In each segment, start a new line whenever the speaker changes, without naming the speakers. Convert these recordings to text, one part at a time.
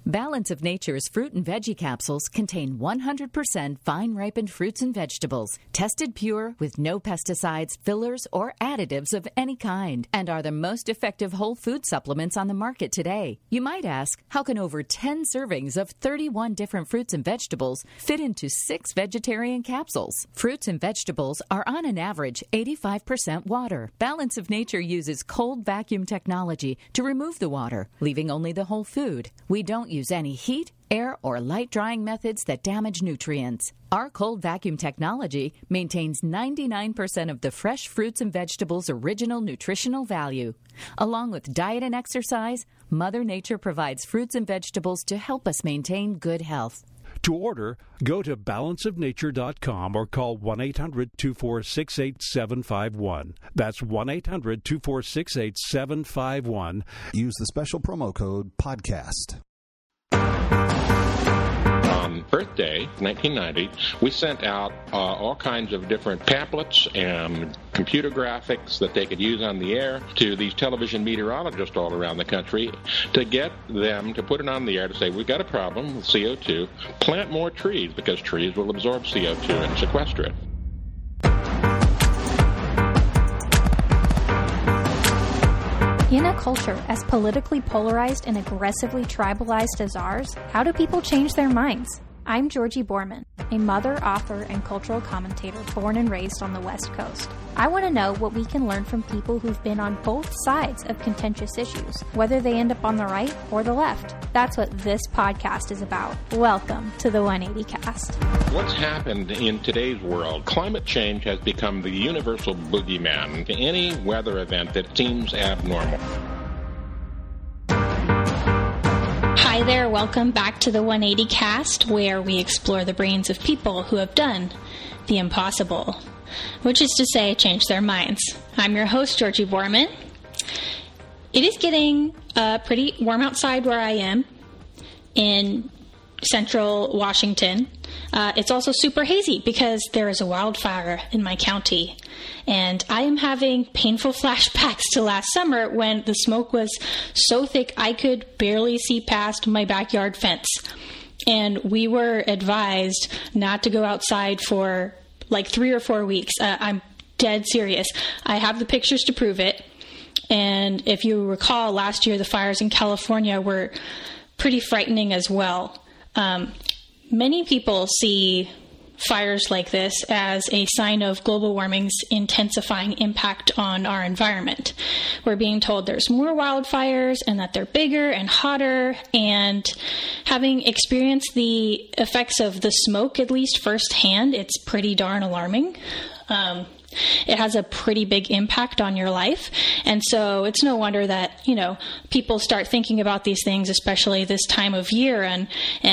Balance of Nature's fruit and veggie capsules contain 100% fine-ripened fruits and vegetables, tested pure with no pesticides, fillers, or additives of any kind, and are the most effective whole food supplements on the market today. You might ask, how can over 10 servings of 31 different fruits and vegetables fit into 6 vegetarian capsules? Fruits and vegetables are on an average 85% water. Balance of Nature uses cold vacuum technology to remove the water, leaving only the whole food. We don't use any heat, air, or light drying methods that damage nutrients. Our cold vacuum technology maintains 99% of the fresh fruits and vegetables' original nutritional value. Along with diet and exercise, Mother Nature provides fruits and vegetables to help us maintain good health.
To order, go to balanceofnature.com or call 1-800-246-8751. That's 1-800-246-8751.
Use the special promo code PODCAST.
On Earth Day, 1990, we sent out all kinds of different pamphlets and computer graphics that they could use on the air to these television meteorologists all around the country to get them to put it on the air to say, we've got a problem with CO2, plant more trees because trees will absorb CO2 and sequester it.
In a culture as politically polarized and aggressively tribalized as ours, how do people change their minds? I'm Georgie Borman, a mother, author, and cultural commentator born and raised on the West Coast. I want to know what we can learn from people who've been on both sides of contentious issues, whether they end up on the right or the left. That's what this podcast is about. Welcome to the 180 Cast.
What's happened in today's world? Climate change has become the universal boogeyman to any weather event that seems abnormal.
Hi there, welcome back to the 180 Cast, where we explore the brains of people who have done the impossible, which is to say, change their minds. I'm your host, Georgie Borman. It is getting pretty warm outside where I am in central Washington. It's also super hazy because there is a wildfire in my county. And I am having painful flashbacks to last summer when the smoke was so thick I could barely see past my backyard fence. And we were advised not to go outside for like 3 or 4 weeks. I'm dead serious. I have the pictures to prove it. And if you recall, last year the fires in California were pretty frightening as well. Many people see fires like this as a sign of global warming's intensifying impact on our environment. We're being told there's more wildfires and that they're bigger and hotter, and having experienced the effects of the smoke, at least firsthand, it's pretty darn alarming. It has a pretty big impact on your life. And so it's no wonder that, people start thinking about these things, especially this time of year. And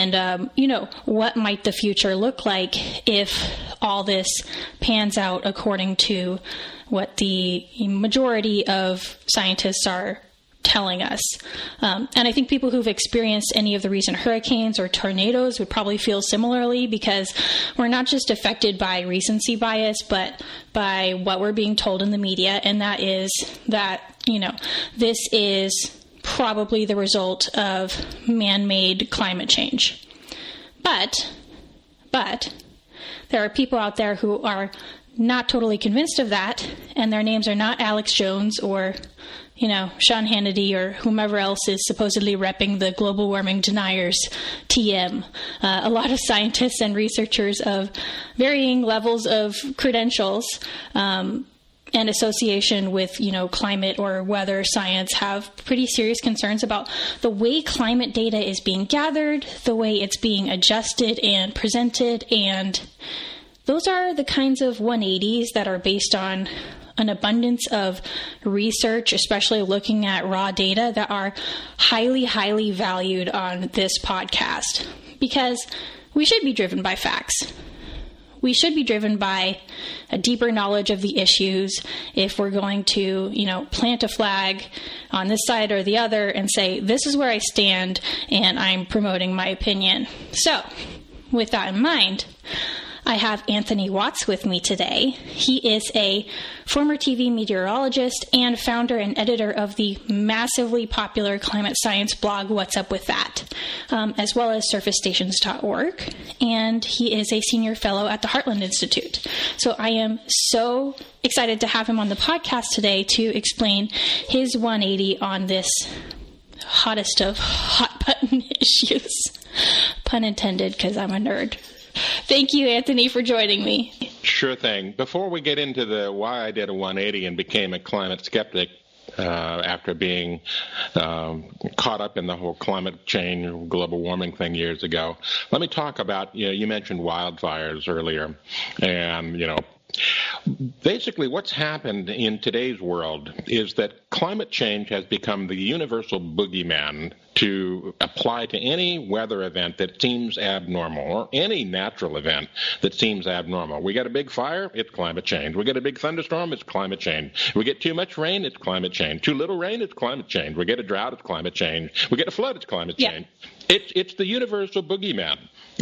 what might the future look like if all this pans out according to what the majority of scientists are telling us. And I think people who've experienced any of the recent hurricanes or tornadoes would probably feel similarly, because we're not just affected by recency bias, but by what we're being told in the media. And that is that, this is probably the result of man-made climate change. But there are people out there who are not totally convinced of that, and their names are not Alex Jones or Sean Hannity or whomever else is supposedly repping the global warming deniers TM. A lot of scientists and researchers of varying levels of credentials and association with, climate or weather science have pretty serious concerns about the way climate data is being gathered, the way it's being adjusted and presented, and those are the kinds of 180s that are based on an abundance of research, especially looking at raw data, that are highly, highly valued on this podcast. Because we should be driven by facts. We should be driven by a deeper knowledge of the issues if we're going to, plant a flag on this side or the other and say, this is where I stand and I'm promoting my opinion. So, with that in mind, I have Anthony Watts with me today. He is a former TV meteorologist and founder and editor of the massively popular climate science blog, What's Up With That, as well as surfacestations.org. And he is a senior fellow at the Heartland Institute. So I am so excited to have him on the podcast today to explain his 180 on this hottest of hot button issues. Pun intended, because I'm a nerd. Thank you, Anthony, for joining me.
Sure thing. Before we get into the why I did a 180 and became a climate skeptic after being caught up in the whole climate change, global warming thing years ago, let me talk about, you mentioned wildfires earlier. And, basically what's happened in today's world is that climate change has become the universal boogeyman to apply to any weather event that seems abnormal or any natural event that seems abnormal. We get a big fire, it's climate change. We get a big thunderstorm, it's climate change. We get too much rain, it's climate change. Too little rain, it's climate change. We get a drought, it's climate change. We get a flood, it's climate change. It's the universal boogeyman.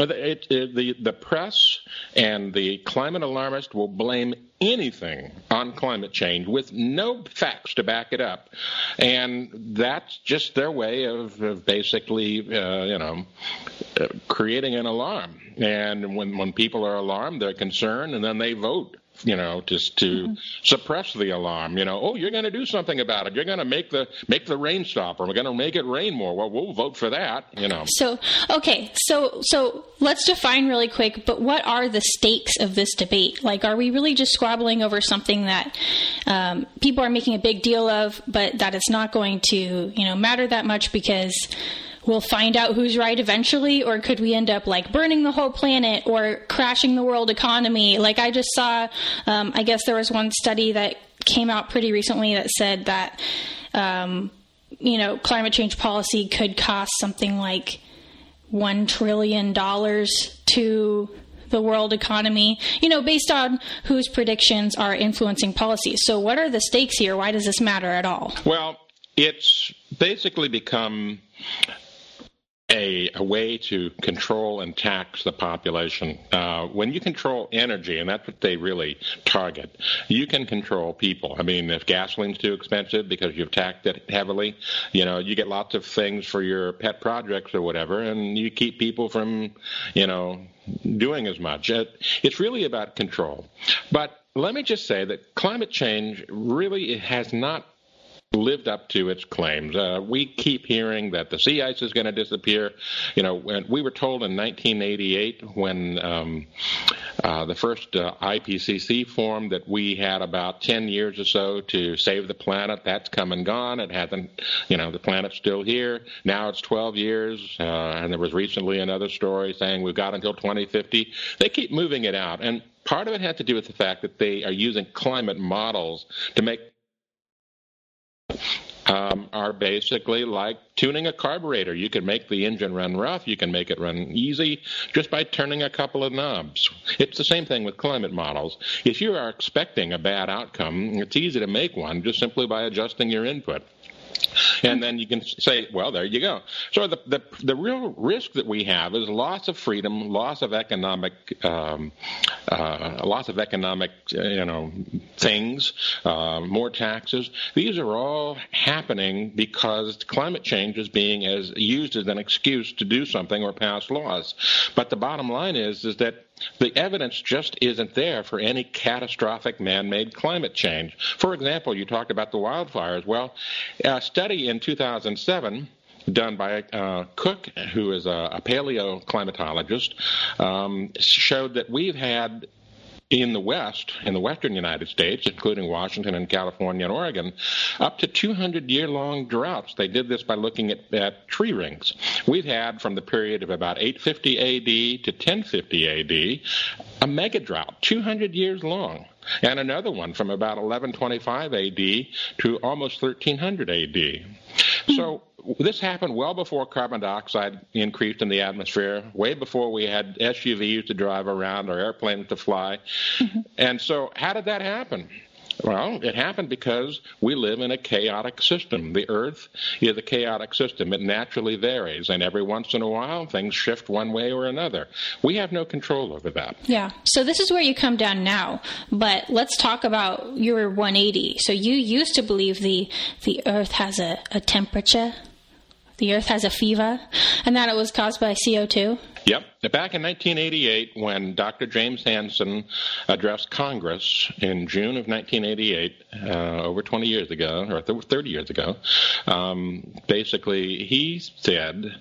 The press and the climate alarmist will blame anything on climate change with no facts to back it up. And that's just their way of basically, creating an alarm. And when people are alarmed, they're concerned, and then they vote. Just to suppress the alarm. You're going to do something about it. You're going to make the rain stop, or we're going to make it rain more. Well, we'll vote for that.
So let's define really quick. But what are the stakes of this debate? Like, are we really just squabbling over something that people are making a big deal of, but that it's not going to matter that much because we'll find out who's right eventually? Or could we end up burning the whole planet or crashing the world economy? I just saw, I guess there was one study that came out pretty recently that said that, climate change policy could cost something like $1 trillion to the world economy, based on whose predictions are influencing policies. So what are the stakes here? Why does this matter at all?
Well, it's basically become a way to control and tax the population. When you control energy, and that's what they really target, you can control people. I mean, if gasoline's too expensive because you've taxed it heavily, you get lots of things for your pet projects or whatever, and you keep people from, doing as much. It's really about control. But let me just say that climate change really has not lived up to its claims. We keep hearing that the sea ice is going to disappear. When we were told in 1988 when the first IPCC formed that we had about 10 years or so to save the planet. That's come and gone. It hasn't, the planet's still here. Now it's 12 years, and there was recently another story saying we've got until 2050. They keep moving it out, and part of it had to do with the fact that they are using climate models to make are basically like tuning a carburetor. You can make the engine run rough. You can make it run easy just by turning a couple of knobs. It's the same thing with climate models. If you are expecting a bad outcome, it's easy to make one just simply by adjusting your input. And then you can say, well, there you go. So the real risk that we have is loss of freedom, loss of economic things, more taxes. These are all happening because climate change is being used as an excuse to do something or pass laws. But the bottom line is that the evidence just isn't there for any catastrophic man-made climate change. For example, you talked about the wildfires. Well, a study in 2007 done by Cook, who is a paleoclimatologist, showed that we've had in the West, in the western United States, including Washington and California and Oregon, up to 200-year-long droughts. They did this by looking at tree rings. We've had, from the period of about 850 AD to 1050 AD, a mega drought, 200 years long, and another one from about 1125 AD to almost 1300 AD. So this happened well before carbon dioxide increased in the atmosphere, way before we had SUVs to drive around or airplanes to fly. And so how did that happen? Well, it happened because we live in a chaotic system. The Earth is a chaotic system. It naturally varies, and every once in a while, things shift one way or another. We have no control over that.
Yeah. So this is where you come down now, but let's talk about your 180. So you used to believe the Earth has a temperature, the Earth has a fever, and that it was caused by CO2?
Yep. Back in 1988, when Dr. James Hansen addressed Congress in June of 1988, over 20 years ago, or 30 years ago, basically he said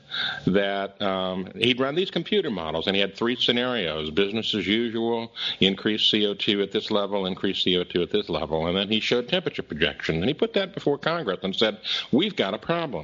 that he'd run these computer models, and he had three scenarios: business as usual, increased CO2 at this level, increased CO2 at this level, and then he showed temperature projection. And he put that before Congress and said, we've got a problem.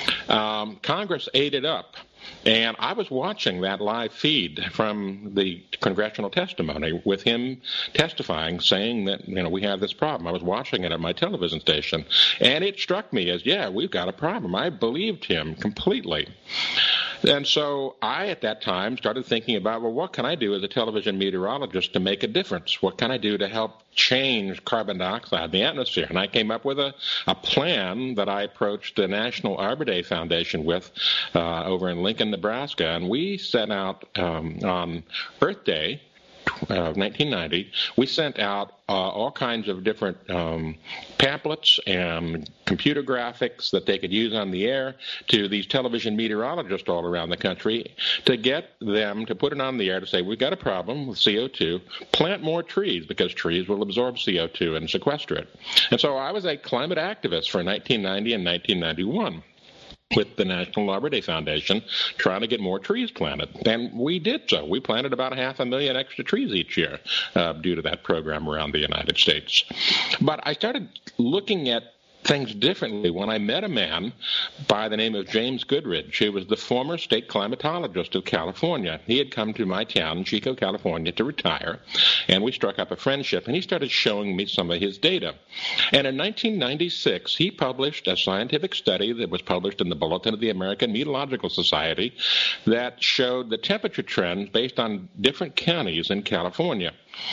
Congress ate it up. And I was watching that live feed from the congressional testimony with him testifying, saying that, we have this problem. I was watching it at my television station, and it struck me as, we've got a problem. I believed him completely. And so I, at that time, started thinking about, what can I do as a television meteorologist to make a difference? What can I do to help change carbon dioxide in the atmosphere? And I came up with a plan that I approached the National Arbor Day Foundation with over in Lincoln, Nebraska. And we set out on Earth Day of 1990, we sent out all kinds of different pamphlets and computer graphics that they could use on the air to these television meteorologists all around the country to get them to put it on the air to say, we've got a problem with CO2, plant more trees because trees will absorb CO2 and sequester it. And so I was a climate activist for 1990 and 1991. With the National Arbor Day Foundation, trying to get more trees planted. And we did so. We planted about 500,000 extra trees each year due to that program around the United States. But I started looking at things differently when I met a man by the name of James Goodridge, who was the former state climatologist of California. He had come to my town, Chico, California, to retire, and we struck up a friendship, and he started showing me some of his data. And in 1996, he published a scientific study that was published in the Bulletin of the American Meteorological Society that showed the temperature trends based on different counties in California.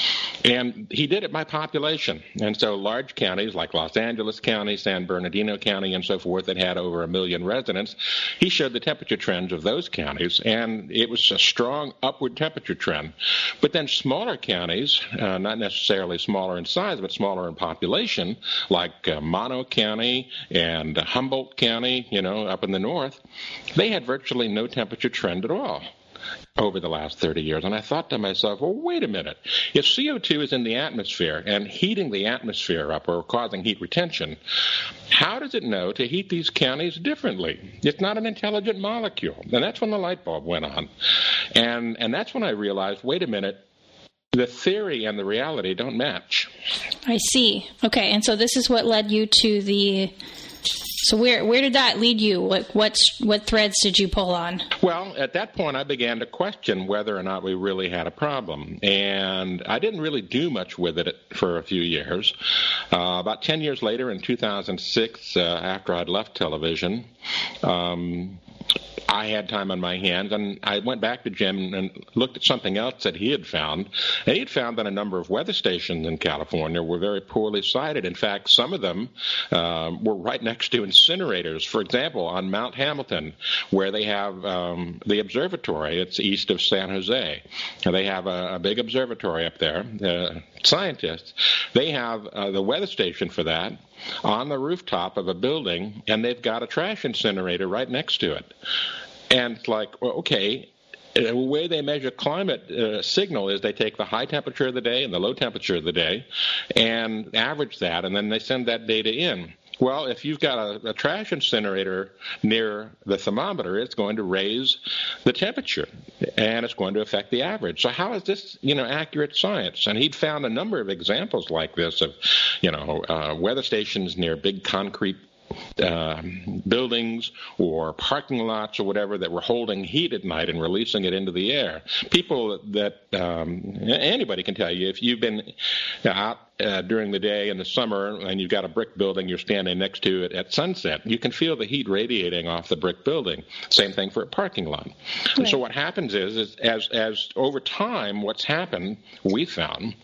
And he did it by population. And so large counties like Los Angeles County, San Bernardino County, and so forth that had over 1 million residents, he showed the temperature trends of those counties, and it was a strong upward temperature trend. But then smaller counties, not necessarily smaller in size, but smaller in population, like Mono County and Humboldt County, up in the north, they had virtually no temperature trend at all over the last 30 years. And I thought to myself, wait a minute. If CO2 is in the atmosphere and heating the atmosphere up or causing heat retention, how does it know to heat these counties differently? It's not an intelligent molecule. And that's when the light bulb went on. And that's when I realized, wait a minute, the theory and the reality don't match.
I see. Okay, and so this is what led you to the... So where did that lead you? What threads did you pull on?
Well, at that point, I began to question whether or not we really had a problem. And I didn't really do much with it for a few years. About 10 years later, in 2006, after I'd left television, I had time on my hands, and I went back to Jim and looked at something else that he had found. And he had found that a number of weather stations in California were very poorly sited. In fact, some of them were right next to incinerators. For example, on Mount Hamilton, where they have the observatory, it's east of San Jose. They have a big observatory up there. Scientists, they have the weather station for that on the rooftop of a building, and they've got a trash incinerator right next to it. And it's like, well, okay, the way they measure climate signal is they take the high temperature of the day and the low temperature of the day and average that, and then they send that data in. Well, if you've got a trash incinerator near the thermometer, it's going to raise the temperature, and it's going to affect the average. So how is this, accurate science? And he'd found a number of examples like this of, weather stations near big concrete buildings or parking lots or whatever that were holding heat at night and releasing it into the air. People that anybody can tell you, if you've been out during the day in the summer and you've got a brick building you're standing next to it at sunset, you can feel the heat radiating off the brick building. Same thing for a parking lot. And so what happens is as over time, what's happened, we found,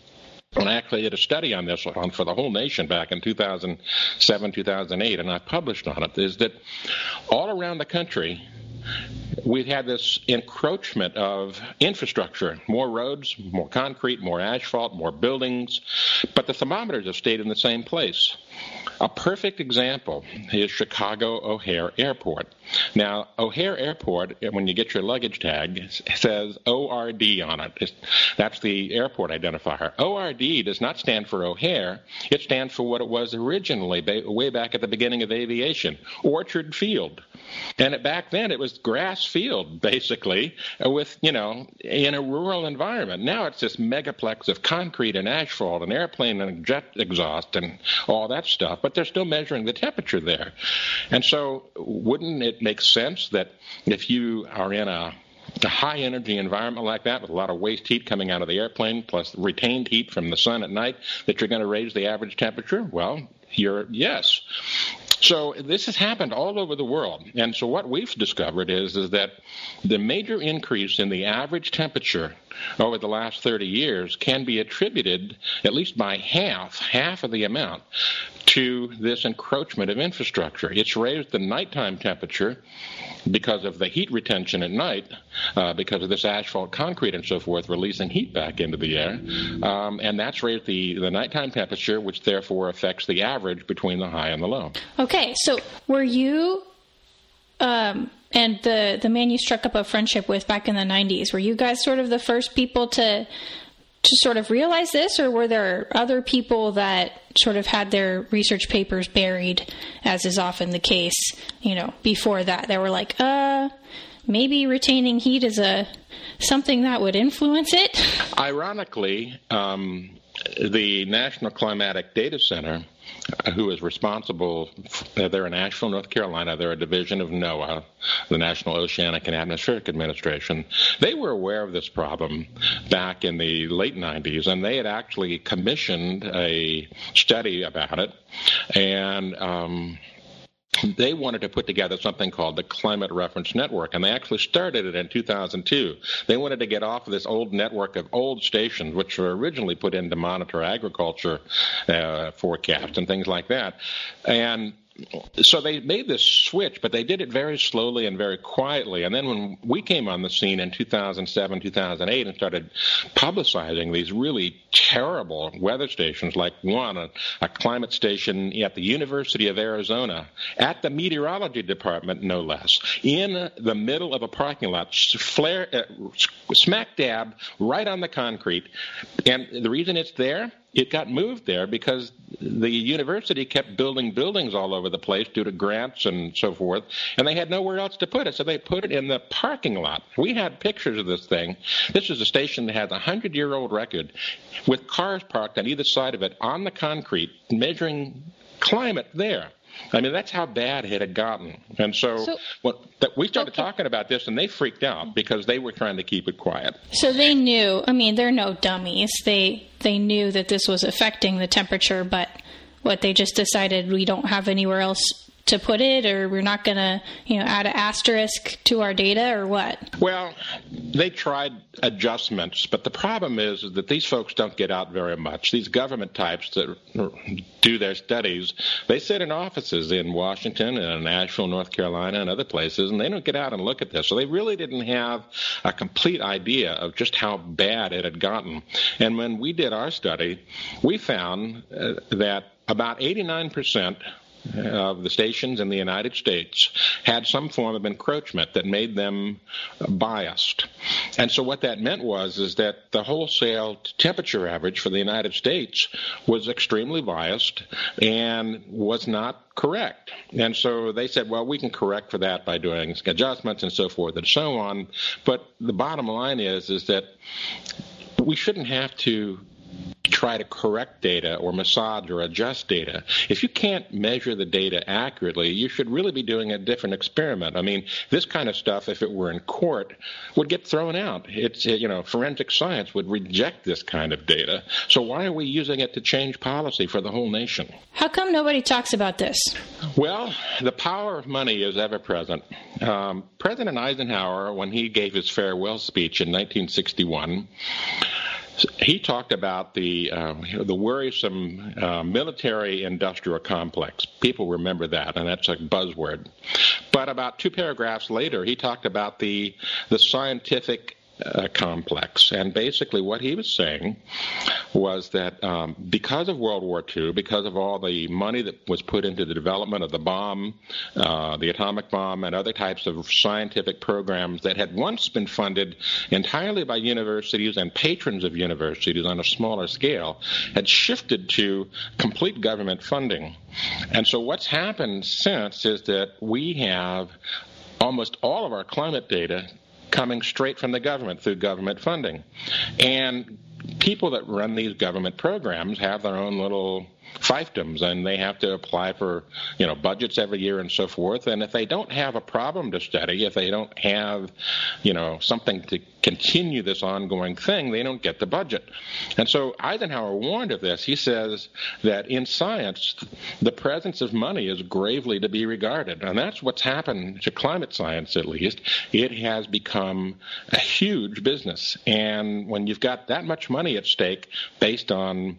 And I actually did a study on this for the whole nation back in 2007, 2008, and I published on it, is that all around the country, we've had this encroachment of infrastructure, more roads, more concrete, more asphalt, more buildings, but the thermometers have stayed in the same place. A perfect example is Chicago O'Hare Airport. Now, O'Hare Airport, when you get your luggage tag, says ORD on it. That's the airport identifier. ORD does not stand for O'Hare. It stands for what it was originally, way back at the beginning of aviation, Orchard Field. And back then, it was grass field, basically, with, in a rural environment. Now it's this megaplex of concrete and asphalt and airplane and jet exhaust and all that stuff, but they're still measuring the temperature there. And so wouldn't it make sense that if you are in a high-energy environment like that with a lot of waste heat coming out of the airplane plus retained heat from the sun at night, that you're going to raise the average temperature? Well, yes. So this has happened all over the world. And so what we've discovered is that the major increase in the average temperature over the last 30 years can be attributed, at least by half of the amount, to this encroachment of infrastructure. It's raised the nighttime temperature because of the heat retention at night, because of this asphalt concrete and so forth releasing heat back into the air. And that's raised the nighttime temperature, which therefore affects the average between the high and the low.
Okay, so were you and the man you struck up a friendship with back in the 90s, were you guys sort of the first people to sort of realize this, or were there other people that sort of had their research papers buried, as is often the case, before that? They were like, maybe retaining heat is something that would influence it? Ironically,
the National Climatic Data Center, who is responsible, they're in Asheville, North Carolina, they're a division of NOAA, the National Oceanic and Atmospheric Administration. They were aware of this problem back in the late 90s, and they had actually commissioned a study about it, and they wanted to put together something called the Climate Reference Network, and they actually started it in 2002. They wanted to get off of this old network of old stations, which were originally put in to monitor agriculture forecasts and things like that. And so they made this switch, but they did it very slowly and very quietly. And then when we came on the scene in 2007, 2008 and started publicizing these really terrible weather stations, like one, a climate station at the University of Arizona, at the meteorology department, no less, in the middle of a parking lot, smack dab, right on the concrete. And the reason it's there, it got moved there because the university kept building buildings all over the place due to grants and so forth, and they had nowhere else to put it, so they put it in the parking lot. We had pictures of this thing. This is a station that has a 100-year-old record with cars parked on either side of it on the concrete, measuring climate there. I mean, that's how bad it had gotten. And so we started talking about this, and they freaked out because they were trying to keep it quiet.
So they knew, they're no dummies. They knew that this was affecting the temperature, but they just decided we don't have anywhere else to put it, or we're not going to, add an asterisk to our data, or what?
Well, they tried adjustments, but the problem is that these folks don't get out very much. These government types that do their studies, they sit in offices in Washington and in Asheville, North Carolina, and other places, and they don't get out and look at this. So they really didn't have a complete idea of just how bad it had gotten. And when we did our study, we found that about 89% of the stations in the United States had some form of encroachment that made them biased. And so what that meant is that the wholesale temperature average for the United States was extremely biased and was not correct. And so they said, well, we can correct for that by doing adjustments and so forth and so on. But the bottom line is that we shouldn't have to try to correct data or massage or adjust data. If you can't measure the data accurately, you should really be doing a different experiment. This kind of stuff, if it were in court, would get thrown out. It's, forensic science would reject this kind of data. So why are we using it to change policy for the whole nation?
How come nobody talks about this?
Well, the power of money is ever present. President Eisenhower, when he gave his farewell speech in 1961, he talked about the worrisome military-industrial complex. People remember that, and that's a buzzword. But about 2 paragraphs later, he talked about the scientific complex. And basically what he was saying was that because of World War II, because of all the money that was put into the development of the bomb, the atomic bomb, and other types of scientific programs that had once been funded entirely by universities and patrons of universities on a smaller scale, had shifted to complete government funding. And so what's happened since is that we have almost all of our climate data coming straight from the government through government funding. And people that run these government programs have their own little fiefdoms, and they have to apply for, budgets every year and so forth. And if they don't have a problem to study, if they don't have, something to continue this ongoing thing, they don't get the budget. And so Eisenhower warned of this. He says that in science, the presence of money is gravely to be regarded. And that's what's happened to climate science, at least. It has become a huge business. And when you've got that much money at stake based on,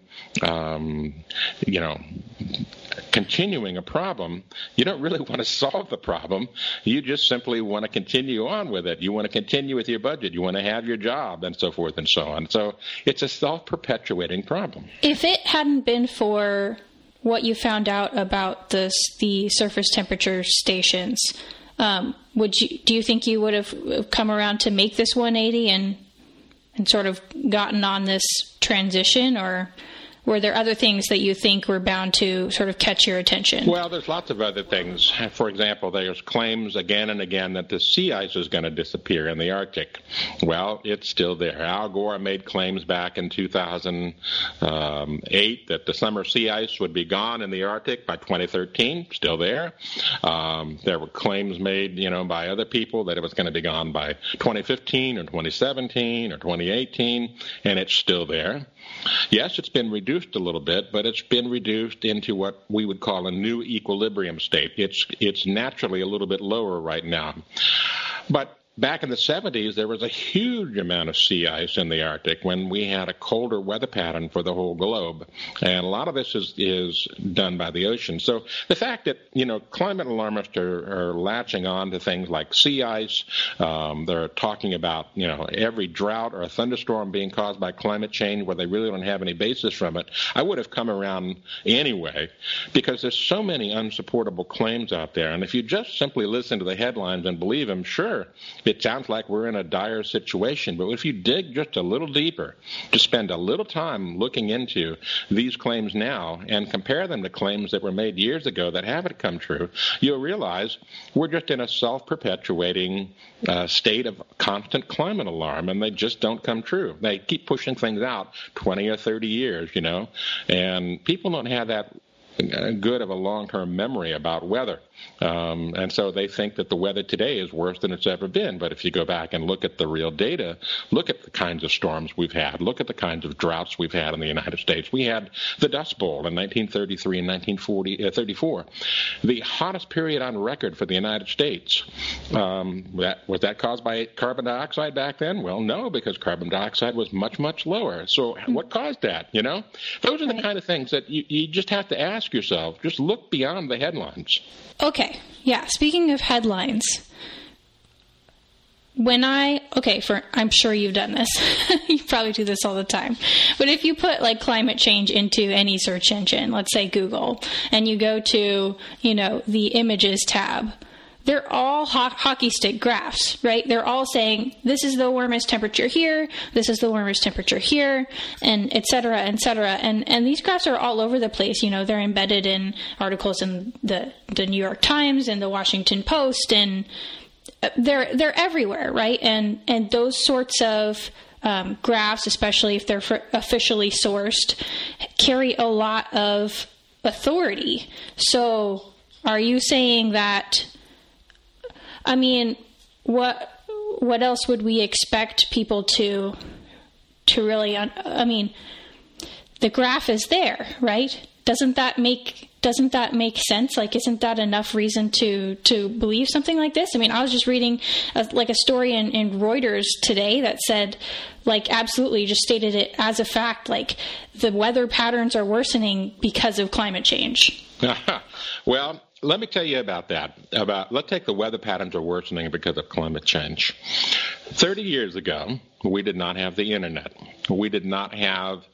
continuing a problem, you don't really want to solve the problem. You just simply want to continue on with it. You want to continue with your budget. You want to have your job, and so forth and so on. So it's a self-perpetuating problem.
If it hadn't been for what you found out about the surface temperature stations, do you think you would have come around to make this 180 and sort of gotten on this transition, or were there other things that you think were bound to sort of catch your attention?
Well, there's lots of other things. For example, there's claims again and again that the sea ice is going to disappear in the Arctic. Well, it's still there. Al Gore made claims back in 2008 that the summer sea ice would be gone in the Arctic by 2013. Still there. There were claims made, by other people that it was going to be gone by 2015 or 2017 or 2018, and it's still there. Yes, it's been reduced a little bit, but it's been reduced into what we would call a new equilibrium state. It's naturally a little bit lower right now. But back in the 70s, there was a huge amount of sea ice in the Arctic when we had a colder weather pattern for the whole globe. And a lot of this is done by the ocean. So the fact that, climate alarmists are latching on to things like sea ice, they're talking about, every drought or a thunderstorm being caused by climate change where they really don't have any basis from it, I would have come around anyway, because there's so many unsupportable claims out there. And if you just simply listen to the headlines and believe them, sure, it sounds like we're in a dire situation, but if you dig just a little deeper, to spend a little time looking into these claims now and compare them to claims that were made years ago that haven't come true, you'll realize we're just in a self-perpetuating state of constant climate alarm, and they just don't come true. They keep pushing things out 20 or 30 years, and people don't have that good of a long-term memory about weather. And so they think that the weather today is worse than it's ever been. But if you go back and look at the real data, look at the kinds of storms we've had, look at the kinds of droughts we've had in the United States. We had the Dust Bowl in 1933 and 1934, the hottest period on record for the United States. Was that caused by carbon dioxide back then? Well, no, because carbon dioxide was much, much lower. So what caused that, Those are the kind of things that you just have to ask yourself. Just look beyond the headlines.
Okay, yeah, speaking of headlines, I'm sure you've done this. You probably do this all the time. But if you put climate change into any search engine, let's say Google, and you go to, the images tab, they're all hockey stick graphs, right? They're all saying, this is the warmest temperature here, this is the warmest temperature here, and et cetera, et cetera. And these graphs are all over the place. They're embedded in articles in the New York Times and the Washington Post, and they're everywhere, right? And those sorts of graphs, especially if they're officially sourced, carry a lot of authority. So are you saying that, what else would we expect people to really, the graph is there, right? Doesn't that make doesn't that make sense? Like, isn't that enough reason to believe something like this? I mean, I was just reading a story in Reuters today that said, like, absolutely just stated it as a fact, like the weather patterns are worsening because of climate change.
Well, let me tell you about that. Let's take the weather patterns are worsening because of climate change. 30 years ago, we did not have the internet. We did not have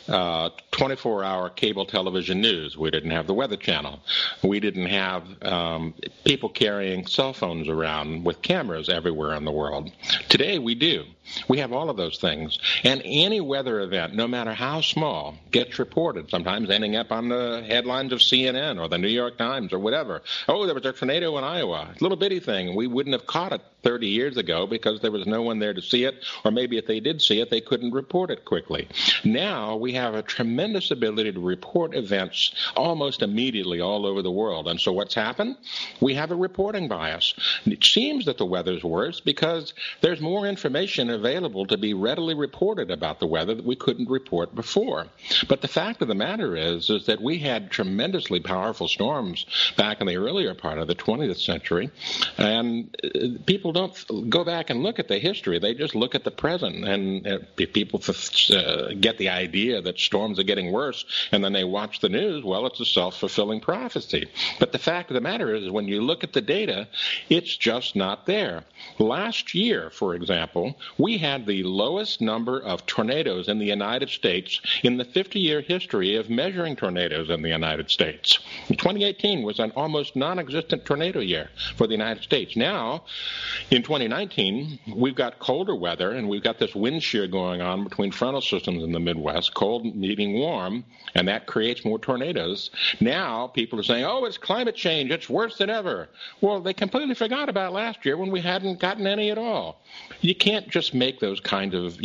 24-hour cable television news. We didn't have the Weather Channel. We didn't have people carrying cell phones around with cameras everywhere in the world. Today, we do. We have all of those things. And any weather event, no matter how small, gets reported, sometimes ending up on the headlines of CNN or the New York Times or whatever. Oh, there was a tornado in Iowa. Little bitty thing. We wouldn't have caught it 30 years ago because there was no one there to see it, or maybe if they did see it, they couldn't report it quickly. Now we have a tremendous ability to report events almost immediately all over the world. And so what's happened? We have a reporting bias. It seems that the weather's worse because there's more information available to be readily reported about the weather that we couldn't report before. But the fact of the matter is that we had tremendously powerful storms back in the earlier part of the 20th century, and people don't go back and look at the history. They just look at the present, and people get the idea that storms are getting worse, and then they watch the news. Well, it's a self-fulfilling prophecy. But the fact of the matter is, when you look at the data, it's just not there. Last year, for example, we had the lowest number of tornadoes in the United States in the 50-year history of measuring tornadoes in the United States. 2018 was an almost non-existent tornado year for the United States. Now, in 2019, we've got colder weather, and we've got this wind shear going on between frontal systems in the Midwest, cold meeting warm, and that creates more tornadoes. Now, people are saying, oh, it's climate change, it's worse than ever. Well, they completely forgot about last year when we hadn't gotten any at all. You can't just make those kind of,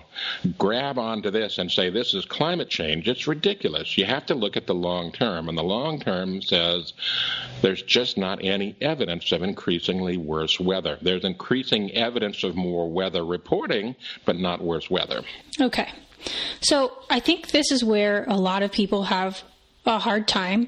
grab onto this and say this is climate change. It's ridiculous. You have to look at the long term, and the long term says there's just not any evidence of increasingly worse weather. There's increasing evidence of more weather reporting, but not worse weather.
Okay. So I think this is where a lot of people have a hard time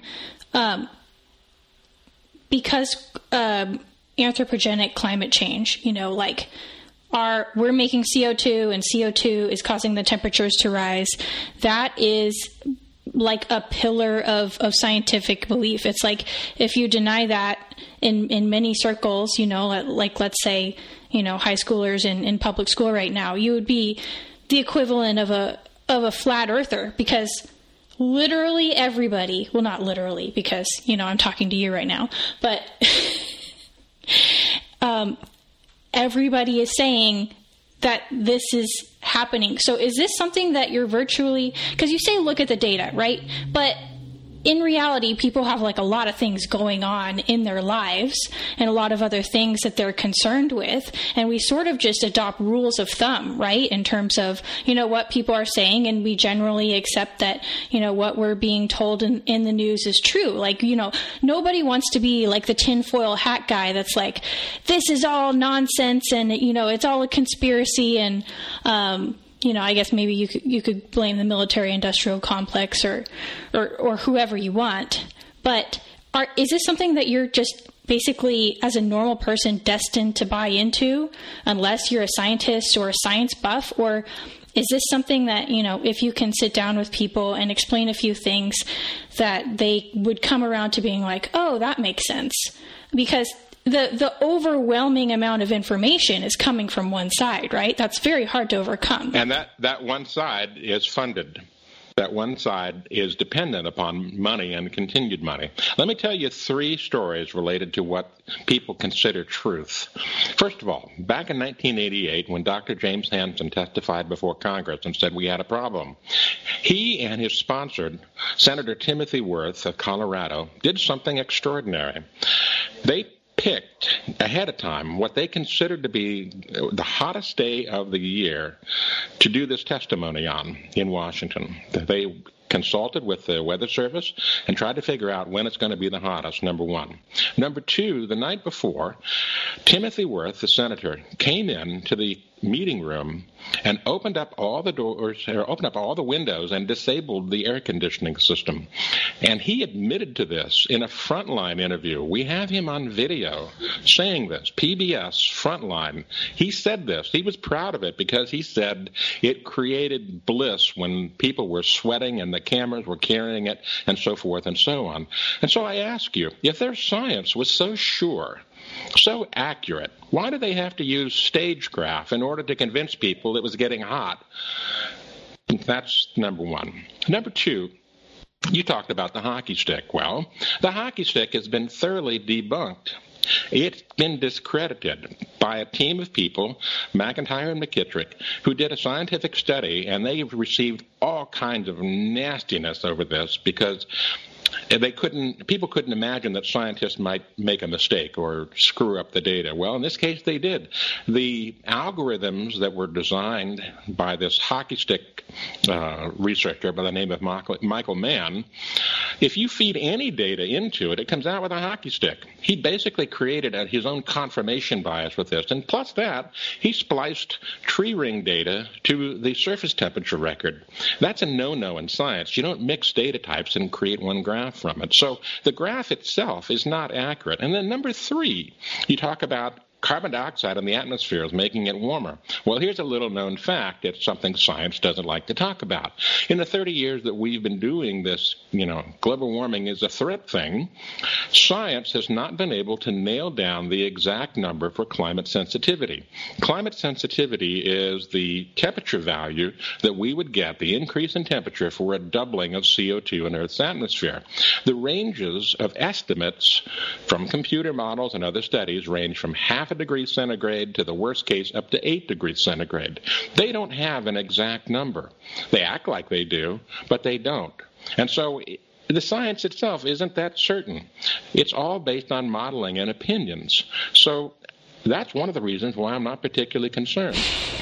because anthropogenic climate change, we're making CO2 and CO2 is causing the temperatures to rise. That is like a pillar of scientific belief. It's like if you deny that in many circles, like let's say, high schoolers in public school right now, you would be the equivalent of a flat earther, because literally everybody, well, not literally because, I'm talking to you right now, but everybody is saying that this is happening. So is this something that you're virtually, because you say look at the data, right? But in reality, people have a lot of things going on in their lives and a lot of other things that they're concerned with. And we sort of just adopt rules of thumb, right? In terms of, what people are saying. And we generally accept that, what we're being told in the news is true. Nobody wants to be like the tinfoil hat guy that's like, this is all nonsense and, it's all a conspiracy. And, I guess maybe you could blame the military-industrial complex or whoever you want. But is this something that you're just basically, as a normal person, destined to buy into unless you're a scientist or a science buff? Or is this something that, if you can sit down with people and explain a few things, that they would come around to being like, oh, that makes sense? Because the overwhelming amount of information is coming from one side, right? That's very hard to overcome.
And that one side is funded. That one side is dependent upon money and continued money. Let me tell you 3 stories related to what people consider truth. First of all, back in 1988, when Dr. James Hansen testified before Congress and said we had a problem, he and his sponsor, Senator Timothy Wirth of Colorado, did something extraordinary. They picked ahead of time what they considered to be the hottest day of the year to do this testimony on in Washington. They consulted with the Weather Service and tried to figure out when it's going to be the hottest, number one. Number two, the night before, Timothy Wirth, the senator, came in to the meeting room and opened up all the doors, or opened up all the windows and disabled the air conditioning system. And he admitted to this in a Frontline interview. We have him on video saying this, PBS Frontline. He said this. He was proud of it because he said it created bliss when people were sweating and the cameras were carrying it and so forth and so on. And so I ask you, if their science was so sure, so accurate, why do they have to use stagecraft in order to convince people it was getting hot? That's number one. Number two, you talked about the hockey stick. Well, the hockey stick has been thoroughly debunked. It's been discredited by a team of people, McIntyre and McKittrick, who did a scientific study, and they received all kinds of nastiness over this because people couldn't imagine that scientists might make a mistake or screw up the data. Well, in this case, they did. The algorithms that were designed by this hockey stick researcher by the name of Michael Mann, if you feed any data into it, it comes out with a hockey stick. He basically created his own confirmation bias with this. And plus that, he spliced tree ring data to the surface temperature record. That's a no-no in science. You don't mix data types and create one graph from it. So the graph itself is not accurate. And then number three, you talk about carbon dioxide in the atmosphere is making it warmer. Well, here's a little-known fact. It's something science doesn't like to talk about. In the 30 years that we've been doing this, global warming is a threat thing, science has not been able to nail down the exact number for climate sensitivity. Climate sensitivity is the temperature value that we would get, the increase in temperature for a doubling of CO2 in Earth's atmosphere. The ranges of estimates from computer models and other studies range from half a degree centigrade to the worst case up to 8 degrees centigrade. They don't have an exact number. They act like they do, but they don't. And so the science itself isn't that certain. It's all based on modeling and opinions. So that's one of the reasons why I'm not particularly concerned.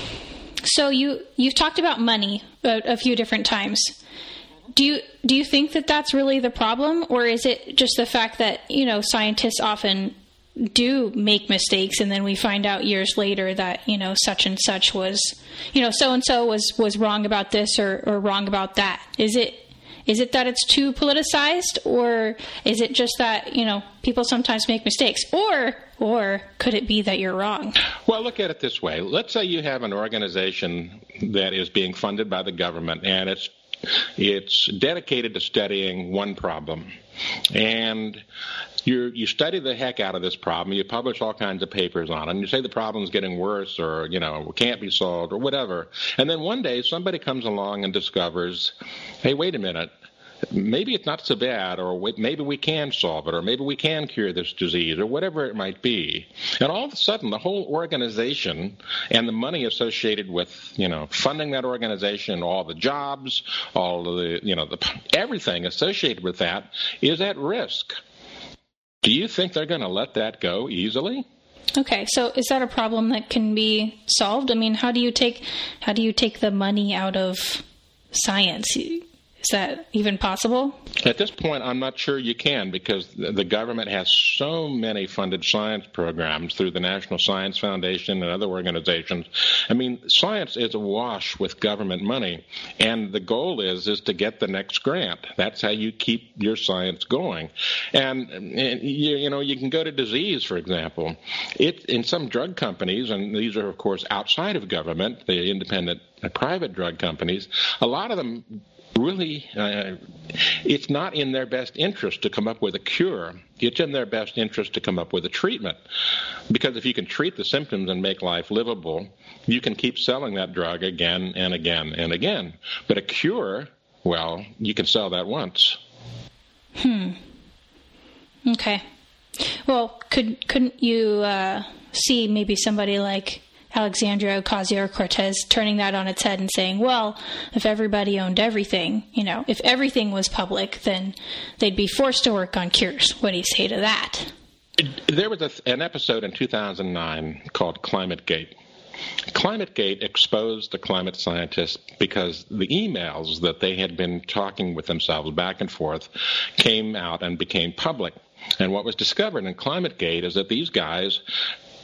So you've talked about money a few different times. Do you think that that's really the problem, or is it just the fact that scientists often do make mistakes, and then we find out years later that such and such was so and so was wrong about this or wrong about that? Is it that it's too politicized, or is it just that people sometimes make mistakes, or could it be that you're wrong?
Well, look at it this way. Let's say you have an organization that is being funded by the government, and it's dedicated to studying one problem, and you study the heck out of this problem. You publish all kinds of papers on it, and you say the problem's getting worse, or can't be solved, or whatever. And then one day somebody comes along and discovers, hey, wait a minute, maybe it's not so bad, or maybe we can solve it, or maybe we can cure this disease, or whatever it might be. And all of a sudden, the whole organization and the money associated with, funding that organization, all the jobs, all of the, everything associated with that is at risk. Do you think they're going to let that go easily?
Okay, so is that a problem that can be solved? I mean, how do you take the money out of science? Is that even possible?
At this point, I'm not sure you can, because the government has so many funded science programs through the National Science Foundation and other organizations. I mean, science is awash with government money, and the goal is to get the next grant. That's how you keep your science going. And you can go to disease, for example. In some drug companies, and these are, of course, outside of government, the independent private drug companies, a lot of them really, it's not in their best interest to come up with a cure. It's in their best interest to come up with a treatment. Because if you can treat the symptoms and make life livable, you can keep selling that drug again and again and again. But a cure, well, you can sell that once.
Okay. Well, couldn't you see maybe somebody like Alexandria Ocasio-Cortez turning that on its head and saying, well, if everybody owned everything, if everything was public, then they'd be forced to work on cures. What do you say to that?
There was an episode in 2009 called ClimateGate. ClimateGate exposed the climate scientists because the emails that they had been talking with themselves back and forth came out and became public. And what was discovered in ClimateGate is that these guys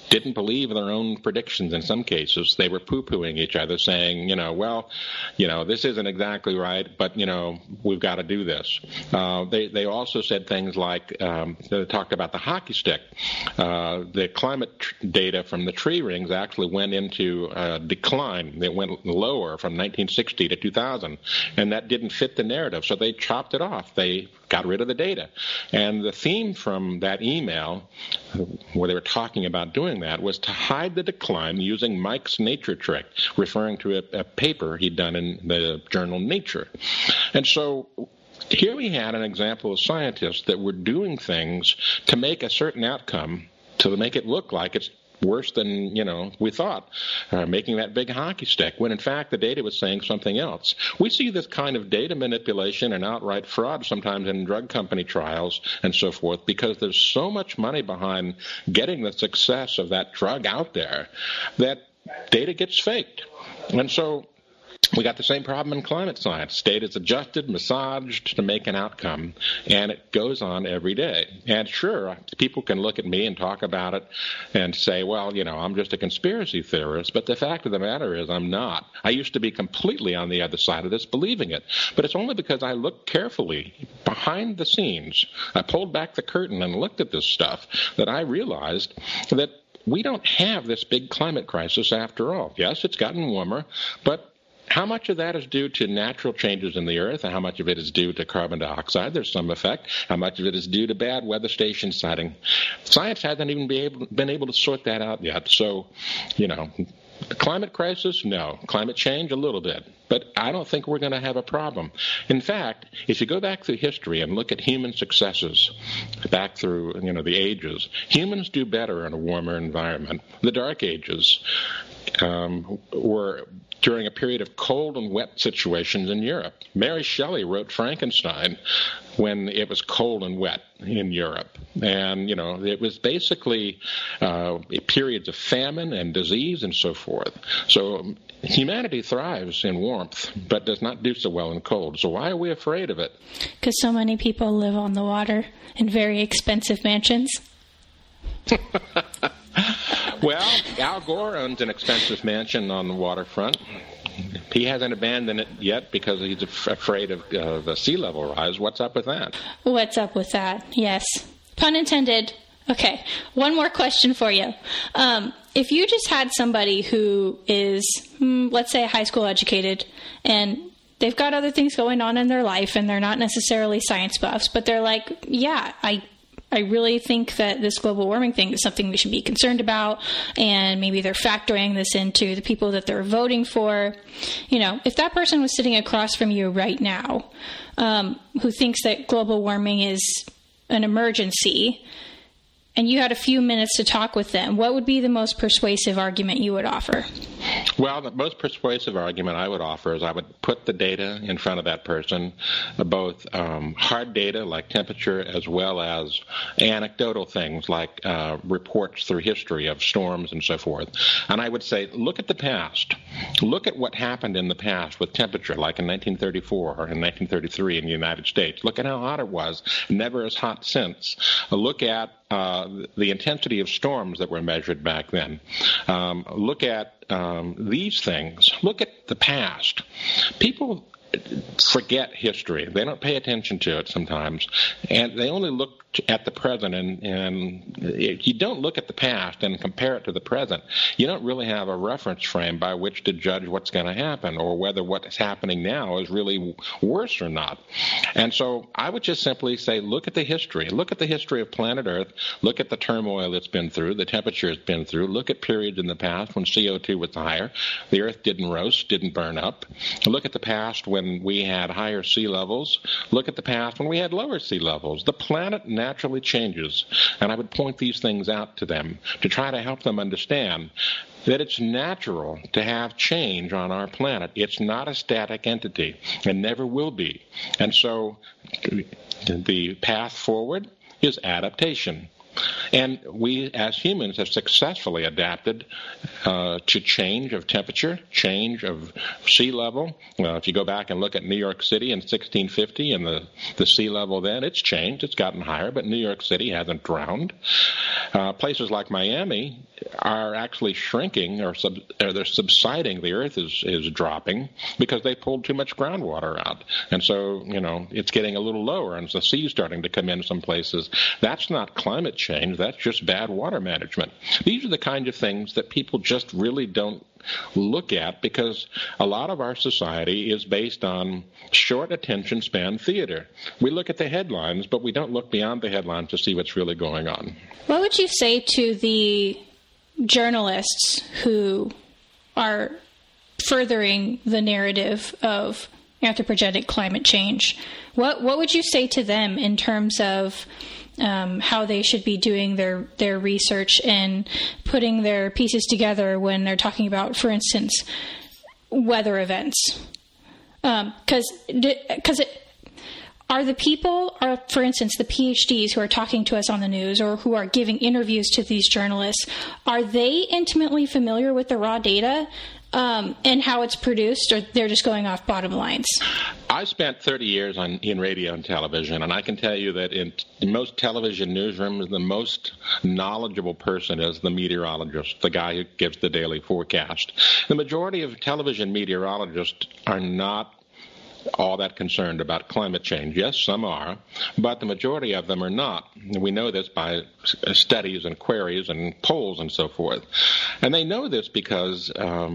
didn't believe their own predictions in some cases. They were poo-pooing each other, saying, this isn't exactly right, but, we've got to do this. They also said things like, they talked about the hockey stick. The climate data from the tree rings actually went into decline. They went lower from 1960 to 2000, and that didn't fit the narrative, so they chopped it off. They got rid of the data. And the theme from that email, where they were talking about doing that, was to hide the decline using Mike's nature trick, referring to a paper he'd done in the journal Nature. And so here we had an example of scientists that were doing things to make a certain outcome, to make it look like it's worse than, we thought, making that big hockey stick, when in fact the data was saying something else. We see this kind of data manipulation and outright fraud sometimes in drug company trials and so forth, because there's so much money behind getting the success of that drug out there that data gets faked. And so we got the same problem in climate science. Data is adjusted, massaged to make an outcome, and it goes on every day. And sure, people can look at me and talk about it and say, well, I'm just a conspiracy theorist, but the fact of the matter is I'm not. I used to be completely on the other side of this, believing it. But it's only because I looked carefully behind the scenes. I pulled back the curtain and looked at this stuff that I realized that we don't have this big climate crisis after all. Yes, it's gotten warmer, but how much of that is due to natural changes in the earth, and how much of it is due to carbon dioxide? There's some effect. How much of it is due to bad weather station sighting? Science hasn't even been able to sort that out yet. So, climate crisis? No. Climate change? A little bit. But I don't think we're going to have a problem. In fact, if you go back through history and look at human successes back through, the ages, humans do better in a warmer environment. The Dark Ages were during a period of cold and wet situations in Europe. Mary Shelley wrote Frankenstein when it was cold and wet in Europe. And, it was basically periods of famine and disease and so forth. So humanity thrives in warmth, but does not do so well in cold. So why are we afraid of it?
Because so many people live on the water in very expensive mansions.
Well, Al Gore owns an expensive mansion on the waterfront. He hasn't abandoned it yet because he's afraid of the sea level rise. What's up with that?
What's up with that? Yes. Pun intended. Okay, one more question for you. If you just had somebody who is, let's say, high school educated, and they've got other things going on in their life, and they're not necessarily science buffs, but they're like, yeah, I really think that this global warming thing is something we should be concerned about, and maybe they're factoring this into the people that they're voting for. If that person was sitting across from you right now, who thinks that global warming is an emergency, and you had a few minutes to talk with them, what would be the most persuasive argument you would offer?
Well, the most persuasive argument I would offer is I would put the data in front of that person, both hard data like temperature as well as anecdotal things like reports through history of storms and so forth. And I would say, look at the past. Look at what happened in the past with temperature, like in 1934 or in 1933 in the United States. Look at how hot it was, never as hot since. Look at the intensity of storms that were measured back then. Look at these things. Look at the past. People forget history. They don't pay attention to it sometimes, and they only look at the present, and if you don't look at the past and compare it to the present, you don't really have a reference frame by which to judge what's going to happen or whether what's happening now is really worse or not. And so I would just simply say, look at the history. Look at the history of planet Earth. Look at the turmoil it's been through, the temperature it's been through. Look at periods in the past when CO2 was higher, the Earth didn't roast, didn't burn up. Look at the past when we had higher sea levels. Look at the past when we had lower sea levels. The planet naturally changes, and I would point these things out to them to try to help them understand that it's natural to have change on our planet. It's not a static entity and never will be. And so the path forward is adaptation. And we, as humans, have successfully adapted to change of temperature, change of sea level. If you go back and look at New York City in 1650 and the sea level then, it's changed. It's gotten higher, but New York City hasn't drowned. Places like Miami are actually shrinking, or they're subsiding. The earth is dropping because they pulled too much groundwater out. And so, it's getting a little lower, and the sea's starting to come in some places. That's not climate change. That's just bad water management. These are the kind of things that people just really don't look at, because a lot of our society is based on short attention span theater. We look at the headlines, but we don't look beyond the headlines to see what's really going on.
What would you say to the journalists who are furthering the narrative of anthropogenic climate change? What would you say to them in terms of how they should be doing their research and putting their pieces together when they're talking about, for instance, weather events? Are the people, for instance, the PhDs who are talking to us on the news or who are giving interviews to these journalists, are they intimately familiar with the raw data and how it's produced, or they're just going off bottom lines?
I spent 30 years in radio and television, and I can tell you that in most television newsrooms, the most knowledgeable person is the meteorologist, the guy who gives the daily forecast. The majority of television meteorologists are not all that concerned about climate change. Yes, some are, but the majority of them are not. We know this by studies and queries and polls and so forth. And they know this because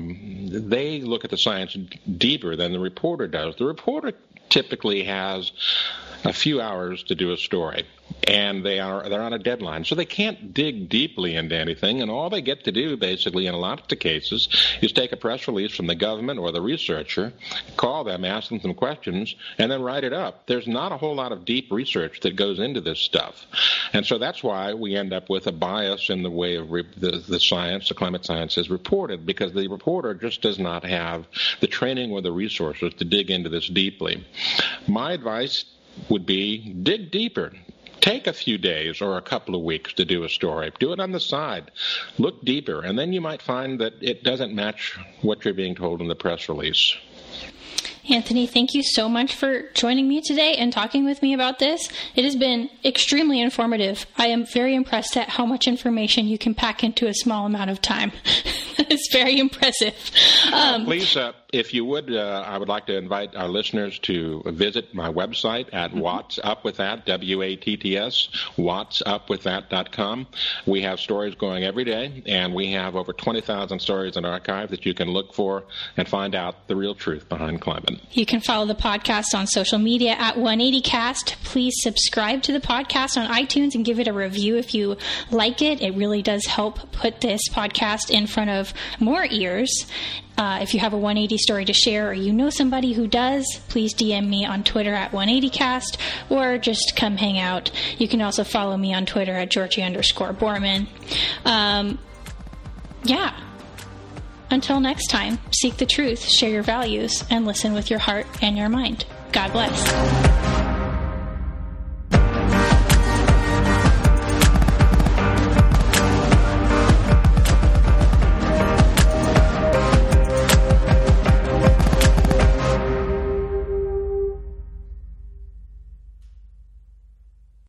they look at the science deeper than the reporter does. The reporter typically has a few hours to do a story, and they're on a deadline, so they can't dig deeply into anything, and all they get to do basically in a lot of the cases is take a press release from the government or the researcher, call them, ask them some questions, and then write it up. There's not a whole lot of deep research that goes into this stuff, and so that's why we end up with a bias in the way of the science, the climate science is reported, because the reporter just does not have the training or the resources to dig into this deeply. My advice would be dig deeper. Take a few days or a couple of weeks to do a story. Do it on the side. Look deeper, and then you might find that it doesn't match what you're being told in the press release.
Anthony, thank you so much for joining me today and talking with me about this. It has been extremely informative. I am very impressed at how much information you can pack into a small amount of time. It's very impressive.
Please, if you would, I would like to invite our listeners to visit my website at What's Up With That, WATTS, whatsupwiththat.com. We have stories going every day, and we have over 20,000 stories in archive that you can look for and find out the real truth behind climate.
You can follow the podcast on social media at 180cast. Please subscribe to the podcast on iTunes and give it a review if you like it. It really does help put this podcast in front of more ears. If you have a 180 story to share, or you know somebody who does, please DM me on Twitter at 180cast, or just come hang out. You can also follow me on Twitter at Georgie_Borman. Until next time, seek the truth, share your values, and listen with your heart and your mind. God bless.